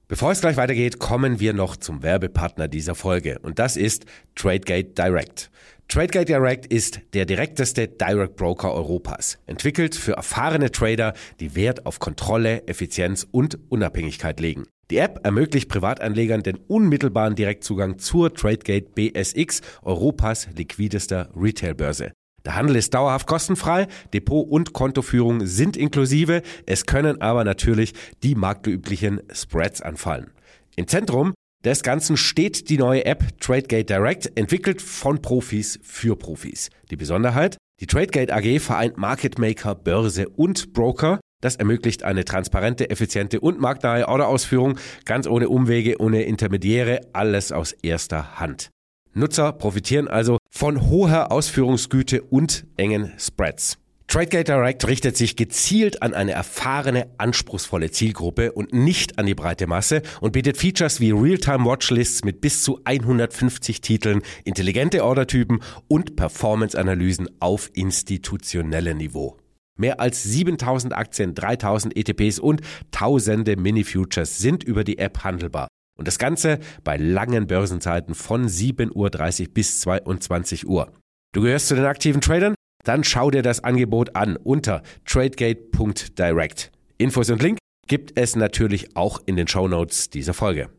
Bevor es gleich weitergeht, kommen wir noch zum Werbepartner dieser Folge und das ist Tradegate Direct. Tradegate Direct ist der direkteste Direct Broker Europas, entwickelt für erfahrene Trader, die Wert auf Kontrolle, Effizienz und Unabhängigkeit legen. Die App ermöglicht Privatanlegern den unmittelbaren Direktzugang zur Tradegate BSX, Europas liquidester Retailbörse. Der Handel ist dauerhaft kostenfrei, Depot- und Kontoführung sind inklusive, es können aber natürlich die marktüblichen Spreads anfallen. Im Zentrum des Ganzen steht die neue App Tradegate Direct, entwickelt von Profis für Profis. Die Besonderheit: Die Tradegate AG vereint Market Maker, Börse und Broker. Das ermöglicht eine transparente, effiziente und marktnahe Orderausführung, ganz ohne Umwege, ohne Intermediäre, alles aus erster Hand. Nutzer profitieren also von hoher Ausführungsgüte und engen Spreads. Tradegate Direct richtet sich gezielt an eine erfahrene, anspruchsvolle Zielgruppe und nicht an die breite Masse und bietet Features wie Realtime-Watchlists mit bis zu 150 Titeln, intelligente Ordertypen und Performance-Analysen auf institutionellem Niveau. Mehr als 7000 Aktien, 3000 ETPs und tausende Mini-Futures sind über die App handelbar. Und das Ganze bei langen Börsenzeiten von 7:30 Uhr bis 22 Uhr. Du gehörst zu den aktiven Tradern? Dann schau dir das Angebot an unter tradegate.direct. Infos und Link gibt es natürlich auch in den Shownotes dieser Folge.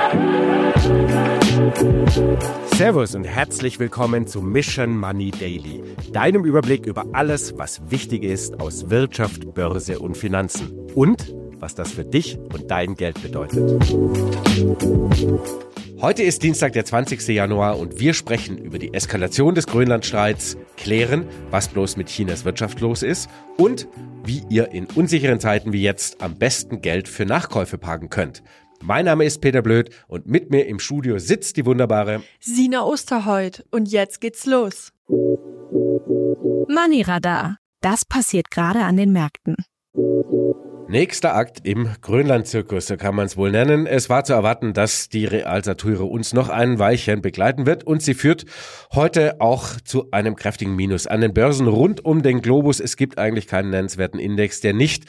Servus und herzlich willkommen zu Mission Money Daily, deinem Überblick über alles, was wichtig ist aus Wirtschaft, Börse und Finanzen und was das für dich und dein Geld bedeutet. Heute ist Dienstag, der 20. Januar und wir sprechen über die Eskalation des Grönlandstreits, klären, was bloß mit Chinas Wirtschaft los ist und wie ihr in unsicheren Zeiten wie jetzt am besten Geld für Nachkäufe parken könnt. Mein Name ist Peter Blöd und mit mir im Studio sitzt die wunderbare Sina Osterholt. Und jetzt geht's los. Money Radar. Das passiert gerade an den Märkten. Nächster Akt im Grönland-Zirkus, so kann man es wohl nennen. Es war zu erwarten, dass die Realsatire uns noch ein Weilchen begleiten wird und sie führt heute auch zu einem kräftigen Minus an den Börsen rund um den Globus. Es gibt eigentlich keinen nennenswerten Index, der nicht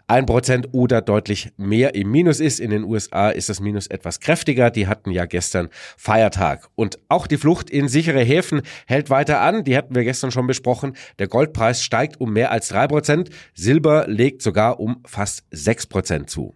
1% oder deutlich mehr im Minus ist. In den USA ist das Minus etwas kräftiger. Die hatten ja gestern Feiertag. Und auch die Flucht in sichere Häfen hält weiter an. Die hatten wir gestern schon besprochen. Der Goldpreis steigt um mehr als 3%. Silber legt sogar um fast 6% zu.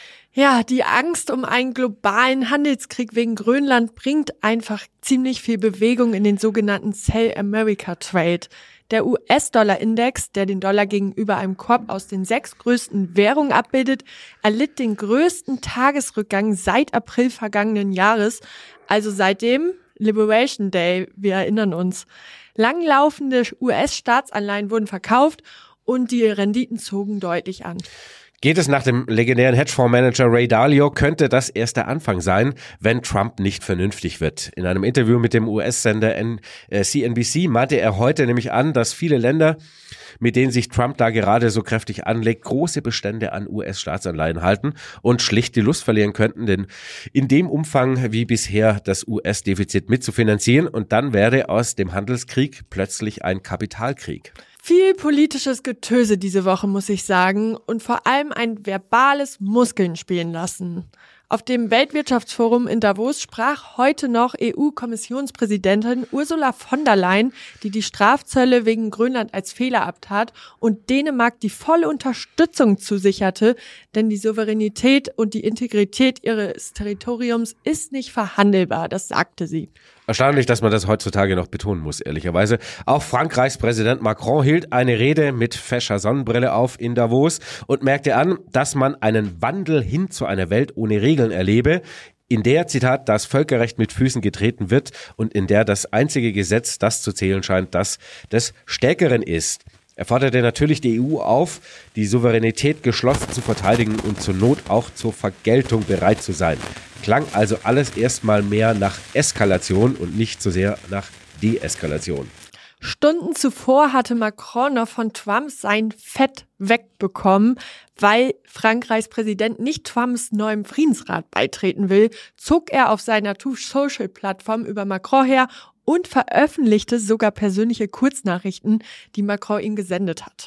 Ja, die Angst um einen globalen Handelskrieg wegen Grönland bringt einfach ziemlich viel Bewegung in den sogenannten Sell America Trade. Der US-Dollar-Index, der den Dollar gegenüber einem Korb aus den 6 größten Währungen abbildet, erlitt den größten Tagesrückgang seit April vergangenen Jahres, also seit dem Liberation Day, wir erinnern uns. Langlaufende US-Staatsanleihen wurden verkauft und die Renditen zogen deutlich an. Geht es nach dem legendären Hedgefondsmanager Ray Dalio, könnte das erst der Anfang sein, wenn Trump nicht vernünftig wird. In einem Interview mit dem US-Sender CNBC meinte er heute nämlich an, dass viele Länder, mit denen sich Trump da gerade so kräftig anlegt, große Bestände an US-Staatsanleihen halten und schlicht die Lust verlieren könnten, denn in dem Umfang wie bisher das US-Defizit mitzufinanzieren, und dann wäre aus dem Handelskrieg plötzlich ein Kapitalkrieg. Viel politisches Getöse diese Woche, muss ich sagen, und vor allem ein verbales Muskeln spielen lassen. Auf dem Weltwirtschaftsforum in Davos sprach heute noch EU-Kommissionspräsidentin Ursula von der Leyen, die die Strafzölle wegen Grönland als Fehler abtat und Dänemark die volle Unterstützung zusicherte, denn die Souveränität und die Integrität ihres Territoriums ist nicht verhandelbar, das sagte sie. Erstaunlich, dass man das heutzutage noch betonen muss, ehrlicherweise. Auch Frankreichs Präsident Macron hielt eine Rede mit fescher Sonnenbrille auf in Davos und merkte an, dass man einen Wandel hin zu einer Welt ohne Regeln erlebe, in der, Zitat, das Völkerrecht mit Füßen getreten wird und in der das einzige Gesetz, das zu zählen scheint, das des Stärkeren ist. Er forderte natürlich die EU auf, die Souveränität geschlossen zu verteidigen und zur Not auch zur Vergeltung bereit zu sein. Klang also alles erstmal mehr nach Eskalation und nicht so sehr nach Deeskalation. Stunden zuvor hatte Macron noch von Trump sein Fett wegbekommen, weil Frankreichs Präsident nicht Trumps neuem Friedensrat beitreten will, zog er auf seiner Truth-Social-Plattform über Macron her und veröffentlichte sogar persönliche Kurznachrichten, die Macron ihm gesendet hatte.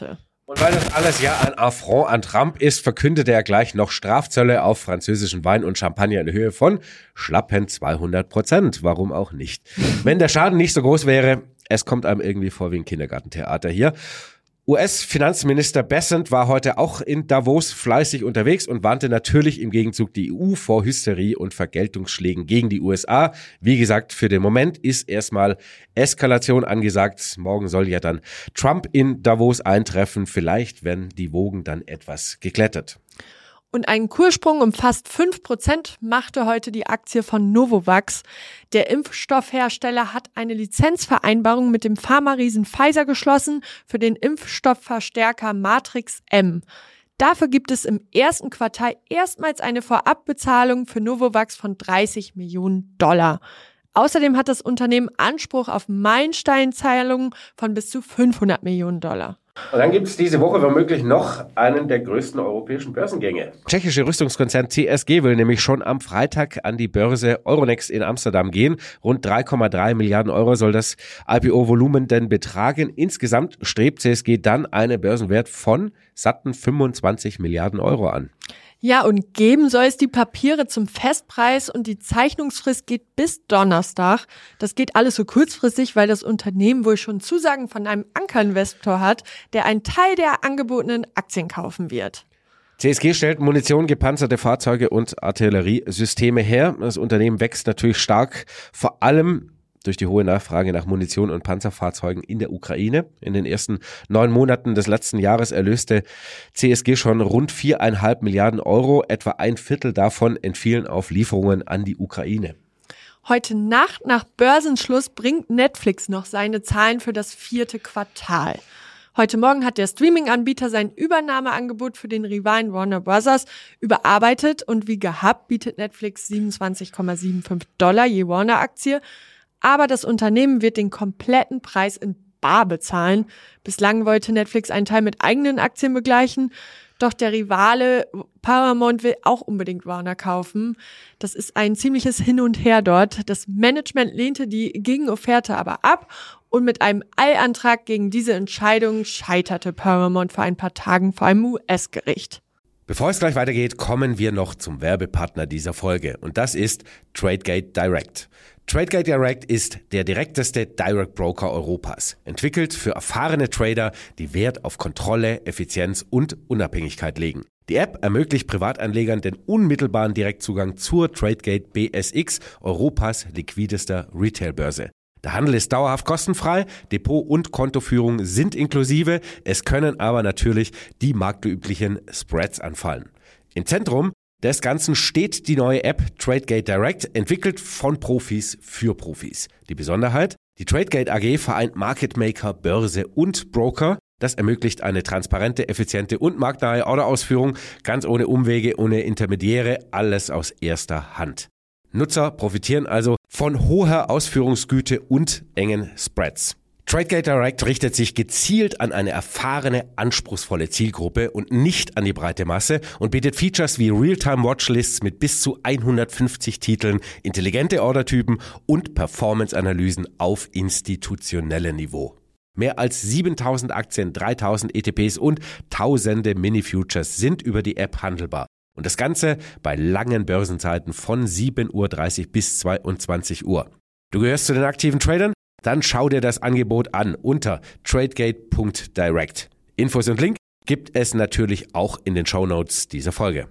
Und weil das alles ja ein Affront an Trump ist, verkündete er gleich noch Strafzölle auf französischen Wein und Champagner in Höhe von schlappen 200%. Warum auch nicht? Wenn der Schaden nicht so groß wäre, es kommt einem irgendwie vor wie ein Kindergartentheater hier. US-Finanzminister Bessent war heute auch in Davos fleißig unterwegs und warnte natürlich im Gegenzug die EU vor Hysterie und Vergeltungsschlägen gegen die USA. Wie gesagt, für den Moment ist erstmal Eskalation angesagt. Morgen soll ja dann Trump in Davos eintreffen. Vielleicht werden die Wogen dann etwas geglättet. Und einen Kurssprung um fast 5% machte heute die Aktie von Novavax. Der Impfstoffhersteller hat eine Lizenzvereinbarung mit dem Pharma-Riesen Pfizer geschlossen für den Impfstoffverstärker Matrix M. Dafür gibt es im ersten Quartal erstmals eine Vorabbezahlung für Novavax von $30 Millionen. Außerdem hat das Unternehmen Anspruch auf Meilensteinzahlungen von bis zu $500 Millionen. Und dann gibt es diese Woche womöglich noch einen der größten europäischen Börsengänge. Tschechische Rüstungskonzern CSG will nämlich schon am Freitag an die Börse Euronext in Amsterdam gehen. Rund 3,3 Milliarden Euro soll das IPO-Volumen denn betragen. Insgesamt strebt CSG dann einen Börsenwert von satten 25 Milliarden Euro an. Ja, und geben soll es die Papiere zum Festpreis und die Zeichnungsfrist geht bis Donnerstag. Das geht alles so kurzfristig, weil das Unternehmen wohl schon Zusagen von einem Ankerinvestor hat, der einen Teil der angebotenen Aktien kaufen wird. CSG stellt Munition, gepanzerte Fahrzeuge und Artilleriesysteme her. Das Unternehmen wächst natürlich stark, vor allem durch die hohe Nachfrage nach Munition und Panzerfahrzeugen in der Ukraine. In den ersten 9 Monaten des letzten Jahres erlöste CSG schon rund 4,5 Milliarden Euro. Etwa ein Viertel davon entfielen auf Lieferungen an die Ukraine. Heute Nacht nach Börsenschluss bringt Netflix noch seine Zahlen für das 4. Quartal. Heute Morgen hat der Streaming-Anbieter sein Übernahmeangebot für den Rivalen Warner Bros. Überarbeitet und wie gehabt bietet Netflix $27,75 je Warner-Aktie. Aber das Unternehmen wird den kompletten Preis in bar bezahlen. Bislang wollte Netflix einen Teil mit eigenen Aktien begleichen, doch der Rivale Paramount will auch unbedingt Warner kaufen. Das ist ein ziemliches Hin und Her dort. Das Management lehnte die Gegenofferte aber ab und mit einem Eilantrag gegen diese Entscheidung scheiterte Paramount vor ein paar Tagen vor einem US-Gericht. Bevor es gleich weitergeht, kommen wir noch zum Werbepartner dieser Folge und das ist Tradegate Direct. Tradegate Direct ist der direkteste Direct Broker Europas. Entwickelt für erfahrene Trader, die Wert auf Kontrolle, Effizienz und Unabhängigkeit legen. Die App ermöglicht Privatanlegern den unmittelbaren Direktzugang zur Tradegate BSX, Europas liquidester Retailbörse. Der Handel ist dauerhaft kostenfrei, Depot- und Kontoführung sind inklusive, es können aber natürlich die marktüblichen Spreads anfallen. Im Zentrum des Ganzen steht die neue App Tradegate Direct, entwickelt von Profis für Profis. Die Besonderheit? Die Tradegate AG vereint Market Maker, Börse und Broker. Das ermöglicht eine transparente, effiziente und marktnahe Orderausführung, ganz ohne Umwege, ohne Intermediäre, alles aus erster Hand. Nutzer profitieren also von hoher Ausführungsgüte und engen Spreads. Tradegate Direct richtet sich gezielt an eine erfahrene, anspruchsvolle Zielgruppe und nicht an die breite Masse und bietet Features wie Realtime-Watchlists mit bis zu 150 Titeln, intelligente Ordertypen und Performance-Analysen auf institutionellem Niveau. Mehr als 7000 Aktien, 3000 ETPs und tausende Mini-Futures sind über die App handelbar. Und das Ganze bei langen Börsenzeiten von 7:30 Uhr bis 22 Uhr. Du gehörst zu den aktiven Tradern? Dann schau dir das Angebot an unter tradegate.direct. Infos und Link gibt es natürlich auch in den Shownotes dieser Folge.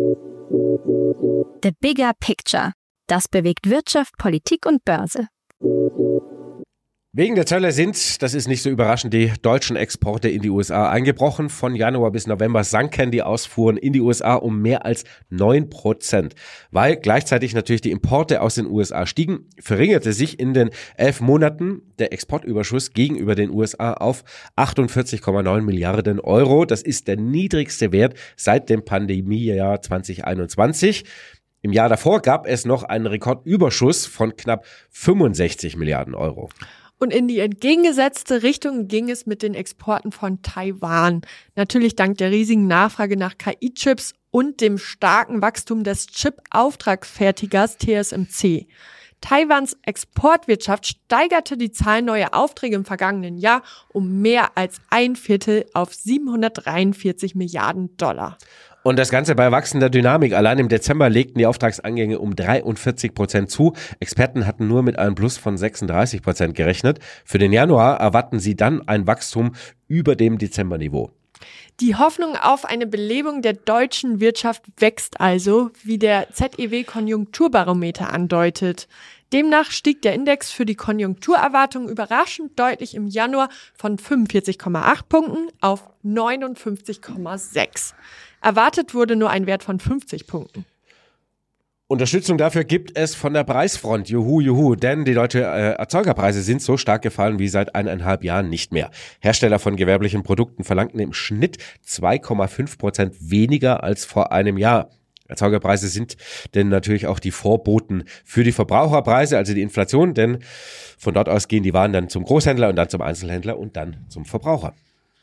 The Bigger Picture. Das bewegt Wirtschaft, Politik und Börse. Wegen der Zölle sind, das ist nicht so überraschend, die deutschen Exporte in die USA eingebrochen. Von Januar bis November sanken die Ausfuhren in die USA um mehr als 9%. Weil gleichzeitig natürlich die Importe aus den USA stiegen, verringerte sich in den 11 Monaten der Exportüberschuss gegenüber den USA auf 48,9 Milliarden Euro. Das ist der niedrigste Wert seit dem Pandemiejahr 2021. Im Jahr davor gab es noch einen Rekordüberschuss von knapp 65 Milliarden Euro. Und in die entgegengesetzte Richtung ging es mit den Exporten von Taiwan. Natürlich dank der riesigen Nachfrage nach KI-Chips und dem starken Wachstum des Chip-Auftragsfertigers TSMC. Taiwans Exportwirtschaft steigerte die Zahl neuer Aufträge im vergangenen Jahr um mehr als 1/4 auf 743 Milliarden $. Und das Ganze bei wachsender Dynamik. Allein im Dezember legten die Auftragsangänge um 43% zu. Experten hatten nur mit einem Plus von 36% gerechnet. Für den Januar erwarten sie dann ein Wachstum über dem Dezemberniveau. Die Hoffnung auf eine Belebung der deutschen Wirtschaft wächst also, wie der ZEW-Konjunkturbarometer andeutet. Demnach stieg der Index für die Konjunkturerwartung überraschend deutlich im Januar von 45,8 Punkten auf 59,6. Erwartet wurde nur ein Wert von 50 Punkten. Unterstützung dafür gibt es von der Preisfront. Juhu, juhu, denn die deutschen Erzeugerpreise sind so stark gefallen wie seit 1,5 Jahren nicht mehr. Hersteller von gewerblichen Produkten verlangten im Schnitt 2,5% weniger als vor einem Jahr. Erzeugerpreise sind denn natürlich auch die Vorboten für die Verbraucherpreise, also die Inflation, denn von dort aus gehen die Waren dann zum Großhändler und dann zum Einzelhändler und dann zum Verbraucher.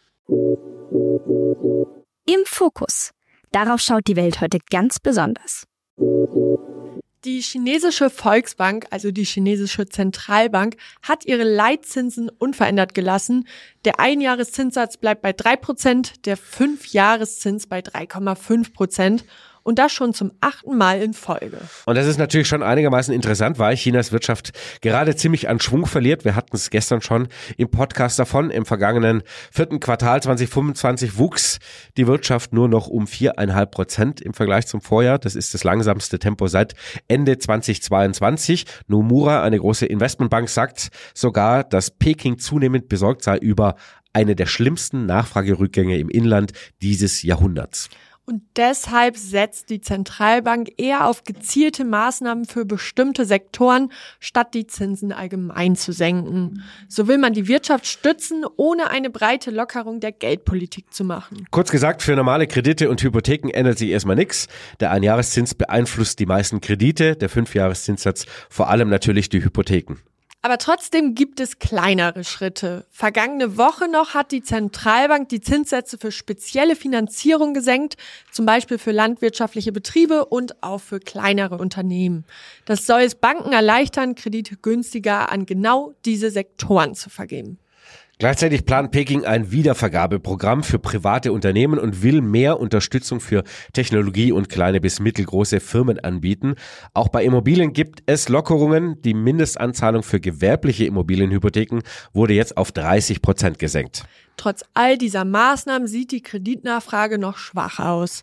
Im Fokus. Darauf schaut die Welt heute ganz besonders. Die chinesische Volksbank, also die chinesische Zentralbank, hat ihre Leitzinsen unverändert gelassen. Der Einjahreszinssatz bleibt bei 3%, der 5-Jahreszins bei 3,5%. Und das schon zum 8. Mal in Folge. Und das ist natürlich schon einigermaßen interessant, weil Chinas Wirtschaft gerade ziemlich an Schwung verliert. Wir hatten es gestern schon im Podcast davon. Im vergangenen 4. Quartal 2025 wuchs die Wirtschaft nur noch um 4,5% im Vergleich zum Vorjahr. Das ist das langsamste Tempo seit Ende 2022. Nomura, eine große Investmentbank, sagt sogar, dass Peking zunehmend besorgt sei über eine der schlimmsten Nachfragerückgänge im Inland dieses Jahrhunderts. Und deshalb setzt die Zentralbank eher auf gezielte Maßnahmen für bestimmte Sektoren, statt die Zinsen allgemein zu senken. So will man die Wirtschaft stützen, ohne eine breite Lockerung der Geldpolitik zu machen. Kurz gesagt, für normale Kredite und Hypotheken ändert sich erstmal nichts. Der Einjahreszins beeinflusst die meisten Kredite, der 5-Jahreszinssatz vor allem natürlich die Hypotheken. Aber trotzdem gibt es kleinere Schritte. Vergangene Woche noch hat die Zentralbank die Zinssätze für spezielle Finanzierung gesenkt, zum Beispiel für landwirtschaftliche Betriebe und auch für kleinere Unternehmen. Das soll es Banken erleichtern, Kredite günstiger an genau diese Sektoren zu vergeben. Gleichzeitig plant Peking ein Wiedervergabeprogramm für private Unternehmen und will mehr Unterstützung für Technologie und kleine bis mittelgroße Firmen anbieten. Auch bei Immobilien gibt es Lockerungen. Die Mindestanzahlung für gewerbliche Immobilienhypotheken wurde jetzt auf 30% gesenkt. Trotz all dieser Maßnahmen sieht die Kreditnachfrage noch schwach aus.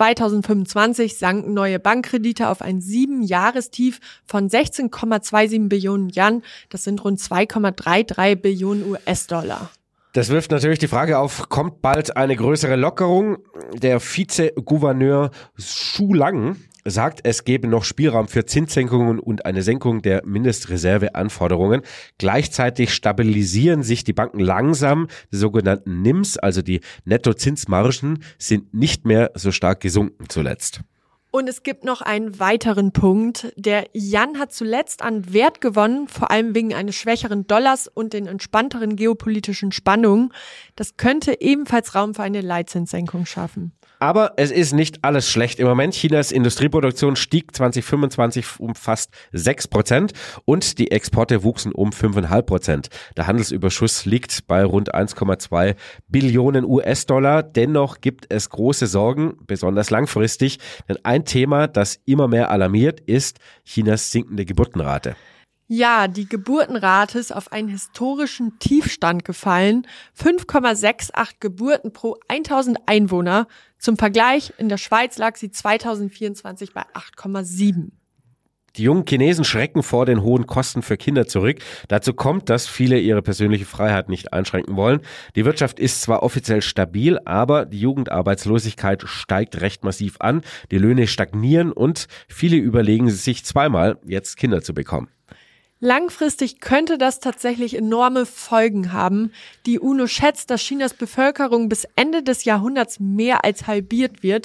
2025 sanken neue Bankkredite auf ein 7-Jahrestief von 16,27 Billionen Yuan. Das sind rund 2,33 Billionen US-Dollar. Das wirft natürlich die Frage auf, kommt bald eine größere Lockerung? Der Vizegouverneur Xu Lang sagt, es gebe noch Spielraum für Zinssenkungen und eine Senkung der Mindestreserveanforderungen. Gleichzeitig stabilisieren sich die Banken langsam. Die sogenannten NIMs, also die Nettozinsmargen, sind nicht mehr so stark gesunken zuletzt. Und es gibt noch einen weiteren Punkt. Der Yuan hat zuletzt an Wert gewonnen, vor allem wegen eines schwächeren Dollars und den entspannteren geopolitischen Spannungen. Das könnte ebenfalls Raum für eine Leitzinssenkung schaffen. Aber es ist nicht alles schlecht im Moment. Chinas Industrieproduktion stieg 2025 um fast 6% und die Exporte wuchsen um 5,5%. Der Handelsüberschuss liegt bei rund 1,2 Billionen US-Dollar. Dennoch gibt es große Sorgen, besonders langfristig. Denn ein Thema, das immer mehr alarmiert, ist Chinas sinkende Geburtenrate. Ja, die Geburtenrate ist auf einen historischen Tiefstand gefallen. 5,68 Geburten pro 1000 Einwohner. Zum Vergleich, in der Schweiz lag sie 2024 bei 8,7. Die jungen Chinesen schrecken vor den hohen Kosten für Kinder zurück. Dazu kommt, dass viele ihre persönliche Freiheit nicht einschränken wollen. Die Wirtschaft ist zwar offiziell stabil, aber die Jugendarbeitslosigkeit steigt recht massiv an. Die Löhne stagnieren und viele überlegen sich zweimal, jetzt Kinder zu bekommen. Langfristig könnte das tatsächlich enorme Folgen haben. Die UNO schätzt, dass Chinas Bevölkerung bis Ende des Jahrhunderts mehr als halbiert wird.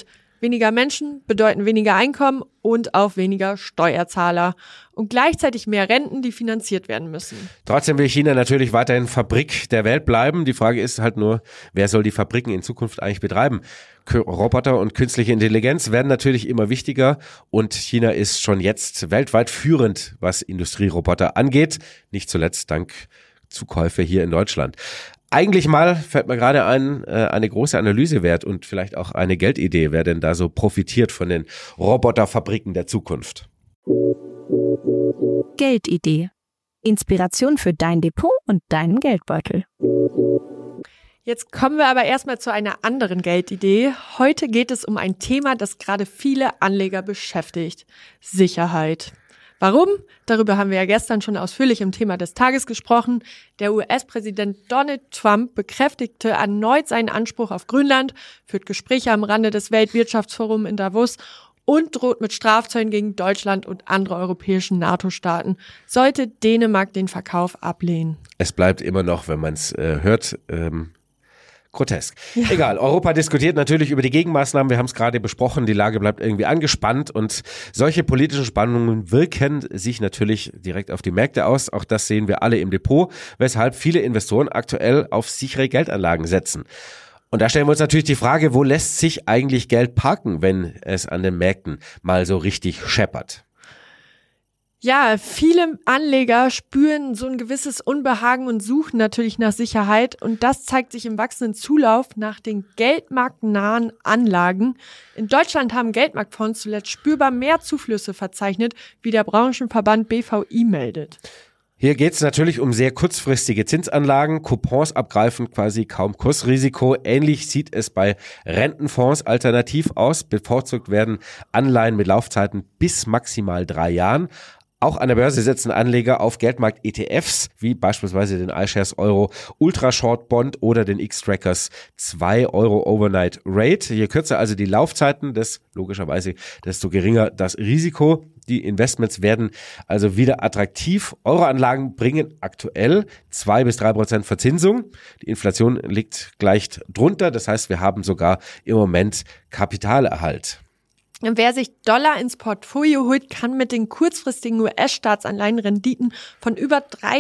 Weniger Menschen bedeuten weniger Einkommen und auch weniger Steuerzahler. Und gleichzeitig mehr Renten, die finanziert werden müssen. Trotzdem will China natürlich weiterhin Fabrik der Welt bleiben. Die Frage ist halt nur, wer soll die Fabriken in Zukunft eigentlich betreiben? Roboter und künstliche Intelligenz werden natürlich immer wichtiger und China ist schon jetzt weltweit führend, was Industrieroboter angeht. Nicht zuletzt dank Zukäufe hier in Deutschland. Eigentlich mal, fällt mir gerade ein, eine große Analyse wert und vielleicht auch eine Geldidee, wer denn da so profitiert von den Roboterfabriken der Zukunft. Geldidee. Inspiration für dein Depot und deinen Geldbeutel. Jetzt kommen wir aber erstmal zu einer anderen Geldidee. Heute geht es um ein Thema, das gerade viele Anleger beschäftigt. Sicherheit. Warum? Darüber haben wir ja gestern schon ausführlich im Thema des Tages gesprochen. Der US-Präsident Donald Trump bekräftigte erneut seinen Anspruch auf Grönland, führt Gespräche am Rande des Weltwirtschaftsforums in Davos und droht mit Strafzöllen gegen Deutschland und andere europäischen NATO-Staaten, sollte Dänemark den Verkauf ablehnen. Es bleibt immer noch, wenn man es hört, grotesk. Ja. Egal, Europa diskutiert natürlich über die Gegenmaßnahmen, wir haben es gerade besprochen, die Lage bleibt irgendwie angespannt und solche politischen Spannungen wirken sich natürlich direkt auf die Märkte aus, auch das sehen wir alle im Depot, weshalb viele Investoren aktuell auf sichere Geldanlagen setzen. Und da stellen wir uns natürlich die Frage, wo lässt sich eigentlich Geld parken, wenn es an den Märkten mal so richtig scheppert? Ja, viele Anleger spüren so ein gewisses Unbehagen und suchen natürlich nach Sicherheit. Und das zeigt sich im wachsenden Zulauf nach den geldmarktnahen Anlagen. In Deutschland haben Geldmarktfonds zuletzt spürbar mehr Zuflüsse verzeichnet, wie der Branchenverband BVI meldet. Hier geht es natürlich um sehr kurzfristige Zinsanlagen, Coupons abgreifen, quasi kaum Kursrisiko. Ähnlich sieht es bei Rentenfonds alternativ aus. Bevorzugt werden Anleihen mit Laufzeiten bis maximal 3 Jahren. Auch an der Börse setzen Anleger auf Geldmarkt-ETFs, wie beispielsweise den iShares Euro Ultra Short Bond oder den X-Trackers 2 Euro Overnight Rate. Je kürzer also die Laufzeiten, logischerweise, desto geringer das Risiko. Die Investments werden also wieder attraktiv. Euroanlagen bringen aktuell 2-3% Verzinsung. Die Inflation liegt gleich drunter. Das heißt, wir haben sogar im Moment Kapitalerhalt. Wer sich Dollar ins Portfolio holt, kann mit den kurzfristigen US-Staatsanleihen Renditen von über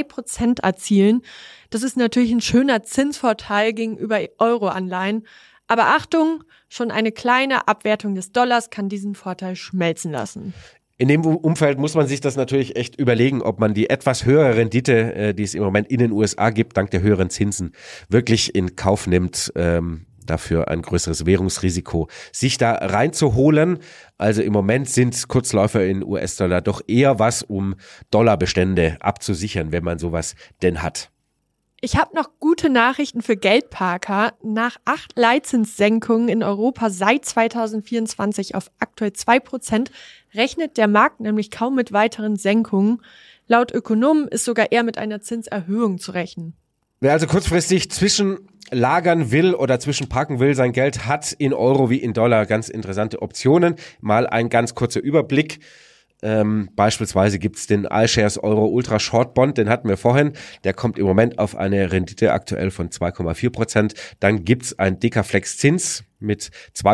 3% erzielen. Das ist natürlich ein schöner Zinsvorteil gegenüber Euro-Anleihen. Aber Achtung, schon eine kleine Abwertung des Dollars kann diesen Vorteil schmelzen lassen. In dem Umfeld muss man sich das natürlich echt überlegen, ob man die etwas höhere Rendite, die es im Moment in den USA gibt, dank der höheren Zinsen, wirklich in Kauf nimmt, dafür ein größeres Währungsrisiko sich da reinzuholen. Also im Moment sind Kurzläufer in US-Dollar doch eher was, um Dollarbestände abzusichern, wenn man sowas denn hat. Ich habe noch gute Nachrichten für Geldparker. Nach 8 Leitzinssenkungen in Europa seit 2024 auf aktuell 2% rechnet der Markt nämlich kaum mit weiteren Senkungen. Laut Ökonomen ist sogar eher mit einer Zinserhöhung zu rechnen. Wer also kurzfristig zwischenlagern will oder zwischenparken will, sein Geld hat in Euro wie in Dollar ganz interessante Optionen. Mal ein ganz kurzer Überblick. Beispielsweise gibt's den iShares Euro Ultra Short Bond, den hatten wir vorhin. Der kommt im Moment auf eine Rendite aktuell von 2,4%. Dann gibt's ein Dekaflex Zins mit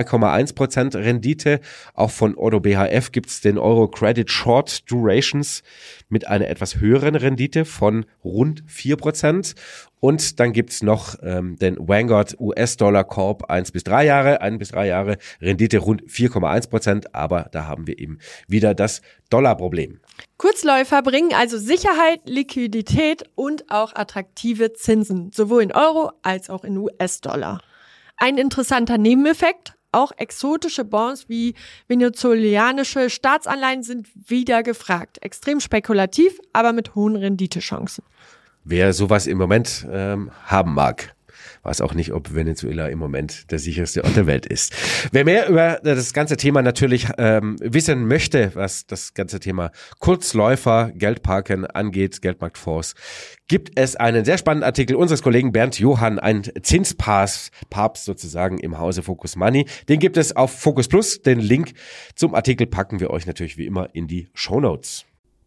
2,1% Rendite. Auch von Oddo BHF gibt's den Euro Credit Short Durations mit einer etwas höheren Rendite von rund 4%. Und dann gibt's noch den Vanguard US-Dollar Corp 1 bis 3 Jahre, Rendite rund 4,1%, aber da haben wir eben wieder das Dollarproblem. Kurzläufer bringen also Sicherheit, Liquidität und auch attraktive Zinsen, sowohl in Euro als auch in US-Dollar. Ein interessanter Nebeneffekt: Auch exotische Bonds wie venezuelanische Staatsanleihen sind wieder gefragt. Extrem spekulativ, aber mit hohen Renditechancen. Wer sowas im Moment haben mag, weiß auch nicht, ob Venezuela im Moment der sicherste Ort der Welt ist. Wer mehr über das ganze Thema natürlich wissen möchte, was das ganze Thema Kurzläufer, Geldparken angeht, Geldmarktfonds, gibt es einen sehr spannenden Artikel unseres Kollegen Bernd Johann, ein Zinspapst sozusagen im Hause Focus Money. Den gibt es auf Focus Plus. Den Link zum Artikel packen wir euch natürlich wie immer in die Shownotes.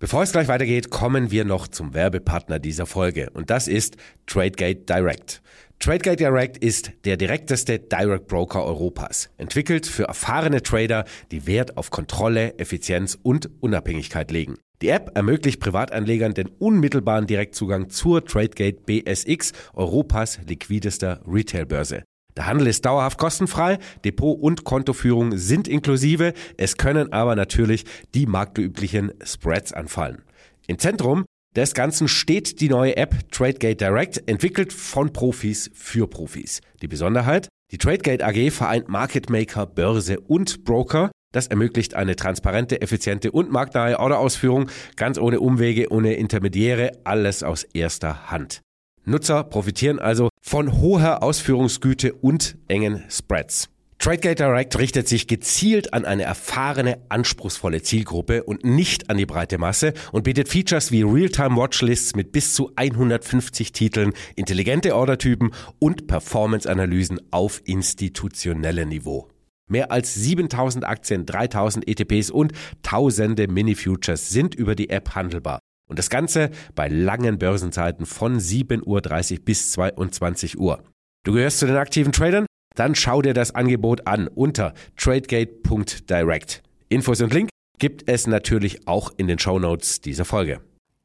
Bevor es gleich weitergeht, kommen wir noch zum Werbepartner dieser Folge und das ist Tradegate Direct. Tradegate Direct ist der direkteste Direct Broker Europas, entwickelt für erfahrene Trader, die Wert auf Kontrolle, Effizienz und Unabhängigkeit legen. Die App ermöglicht Privatanlegern den unmittelbaren Direktzugang zur Tradegate BSX, Europas liquidester Retailbörse. Der Handel ist dauerhaft kostenfrei, Depot- und Kontoführung sind inklusive, es können aber natürlich die marktüblichen Spreads anfallen. Im Zentrum des Ganzen steht die neue App Tradegate Direct, entwickelt von Profis für Profis. Die Besonderheit? Die Tradegate AG vereint Market Maker, Börse und Broker. Das ermöglicht eine transparente, effiziente und marktnahe Orderausführung, ganz ohne Umwege, ohne Intermediäre, alles aus erster Hand. Nutzer profitieren also von hoher Ausführungsgüte und engen Spreads. Tradegate Direct richtet sich gezielt an eine erfahrene, anspruchsvolle Zielgruppe und nicht an die breite Masse und bietet Features wie Realtime-Watchlists mit bis zu 150 Titeln, intelligente Ordertypen und Performance-Analysen auf institutionellem Niveau. Mehr als 7000 Aktien, 3000 ETPs und tausende Mini-Futures sind über die App handelbar. Und das Ganze bei langen Börsenzeiten von 7:30 Uhr bis 22 Uhr. Du gehörst zu den aktiven Tradern? Dann schau dir das Angebot an unter tradegate.direct. Infos und Link gibt es natürlich auch in den Shownotes dieser Folge.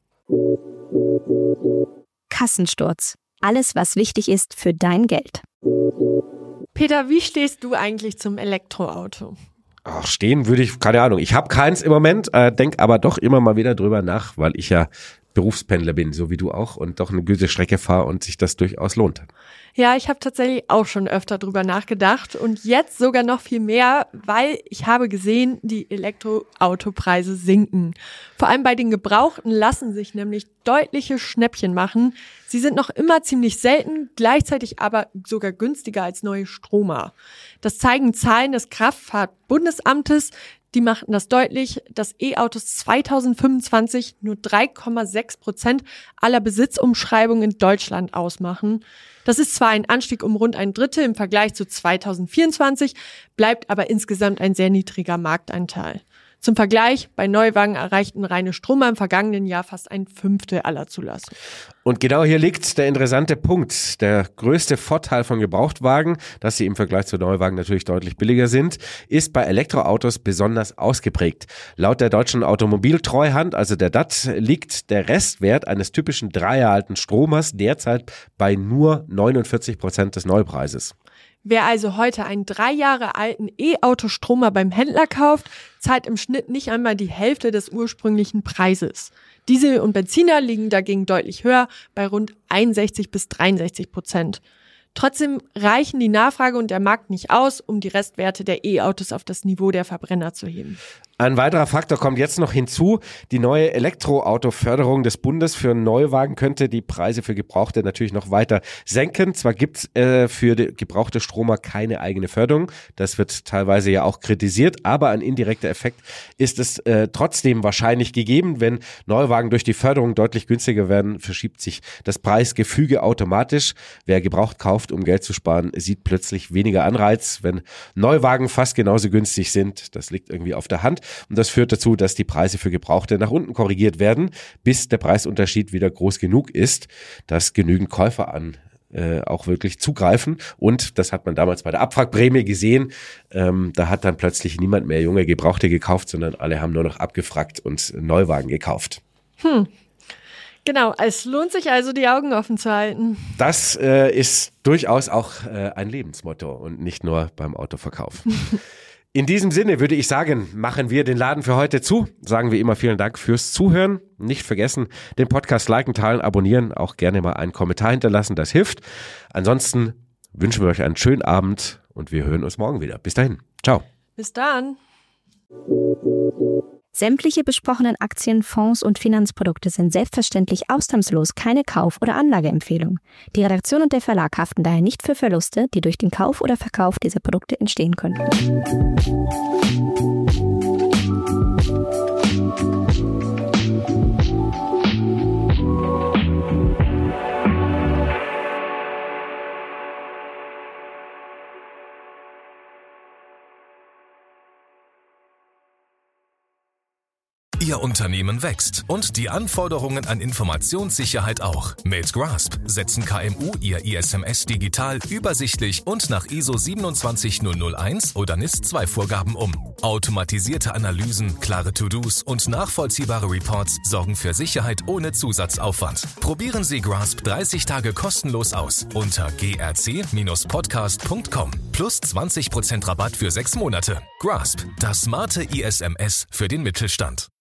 Kassensturz. Alles, was wichtig ist für dein Geld. Peter, wie stehst du eigentlich zum Elektroauto? Ach, stehen würde ich, keine Ahnung. Ich habe keins im Moment, denk aber doch immer mal wieder drüber nach, weil ich ja Berufspendler bin, so wie du auch, und doch eine gute Strecke fahre und sich das durchaus lohnt. Ja, ich habe tatsächlich auch schon öfter drüber nachgedacht und jetzt sogar noch viel mehr, weil ich habe gesehen, die Elektroautopreise sinken. Vor allem bei den Gebrauchten lassen sich nämlich deutliche Schnäppchen machen. Sie sind noch immer ziemlich selten, gleichzeitig aber sogar günstiger als neue Stromer. Das zeigen Zahlen des Kraftfahrtbundesamtes. Die machten das deutlich, dass E-Autos 2025 nur 3,6% aller Besitzumschreibungen in Deutschland ausmachen. Das ist zwar ein Anstieg um rund ein Drittel im Vergleich zu 2024, bleibt aber insgesamt ein sehr niedriger Marktanteil. Zum Vergleich, bei Neuwagen erreichten reine Stromer im vergangenen Jahr fast ein Fünftel aller Zulassungen. Und genau hier liegt der interessante Punkt. Der größte Vorteil von Gebrauchtwagen, dass sie im Vergleich zu Neuwagen natürlich deutlich billiger sind, ist bei Elektroautos besonders ausgeprägt. Laut der deutschen Automobiltreuhand, also der DAT, liegt der Restwert eines typischen 3 Jahre alten Stromers derzeit bei nur 49% des Neupreises. Wer also heute einen 3 Jahre alten E-Auto-Stromer beim Händler kauft, zahlt im Schnitt nicht einmal die Hälfte des ursprünglichen Preises. Diesel und Benziner liegen dagegen deutlich höher, bei rund 61-63%. Trotzdem reichen die Nachfrage und der Markt nicht aus, um die Restwerte der E-Autos auf das Niveau der Verbrenner zu heben. Ein weiterer Faktor kommt jetzt noch hinzu. Die neue Elektroautoförderung des Bundes für Neuwagen könnte die Preise für Gebrauchte natürlich noch weiter senken. Zwar gibt es für die gebrauchte Stromer keine eigene Förderung. Das wird teilweise ja auch kritisiert, aber ein indirekter Effekt ist es trotzdem wahrscheinlich gegeben. Wenn Neuwagen durch die Förderung deutlich günstiger werden, verschiebt sich das Preisgefüge automatisch. Wer gebraucht kauft, um Geld zu sparen, sieht plötzlich weniger Anreiz. Wenn Neuwagen fast genauso günstig sind, das liegt irgendwie auf der Hand. Und das führt dazu, dass die Preise für Gebrauchte nach unten korrigiert werden, bis der Preisunterschied wieder groß genug ist, dass genügend Käufer auch wirklich zugreifen. Und das hat man damals bei der Abwrackprämie gesehen. Da hat dann plötzlich niemand mehr junge Gebrauchte gekauft, sondern alle haben nur noch abgefrackt und Neuwagen gekauft. Genau, es lohnt sich also, die Augen offen zu halten. Das ist durchaus auch ein Lebensmotto und nicht nur beim Autoverkauf. In diesem Sinne würde ich sagen, machen wir den Laden für heute zu. Sagen wir immer vielen Dank fürs Zuhören. Nicht vergessen, den Podcast liken, teilen, abonnieren, auch gerne mal einen Kommentar hinterlassen, das hilft. Ansonsten wünschen wir euch einen schönen Abend und wir hören uns morgen wieder. Bis dahin. Ciao. Bis dann. Sämtliche besprochenen Aktien, Fonds und Finanzprodukte sind selbstverständlich ausnahmslos keine Kauf- oder Anlageempfehlung. Die Redaktion und der Verlag haften daher nicht für Verluste, die durch den Kauf oder Verkauf dieser Produkte entstehen könnten. Ihr Unternehmen wächst und die Anforderungen an Informationssicherheit auch. Mit Grasp setzen KMU ihr ISMS digital, übersichtlich und nach ISO 27001 oder NIS-2-Vorgaben um. Automatisierte Analysen, klare To-Dos und nachvollziehbare Reports sorgen für Sicherheit ohne Zusatzaufwand. Probieren Sie Grasp 30 Tage kostenlos aus unter grc-podcast.com. Plus 20% Rabatt für 6 Monate. Grasp, das smarte ISMS für den Mittelstand.